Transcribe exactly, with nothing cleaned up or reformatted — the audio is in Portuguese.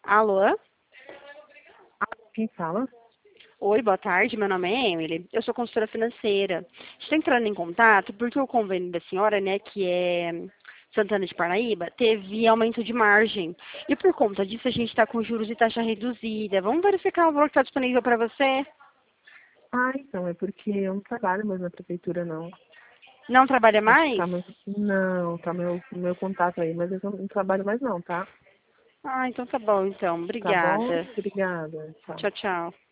Alô? Quem fala? Oi, boa tarde. Meu nome é Emily. Eu sou consultora financeira. Estou entrando em contato porque o convênio da senhora, né, que é Santana de Parnaíba, teve aumento de margem. E por conta disso, a gente está com juros e taxa reduzida. Vamos verificar o valor que está disponível para você? Ah, então, é porque eu não trabalho mais na prefeitura, não. Não trabalha Acho que mais? tá meu... Não, tá meu, meu contato aí, mas eu não não trabalho mais não, tá? Ah, então tá bom, então. Tá bom? Obrigada. Obrigada. Tchau. Tchau, tchau.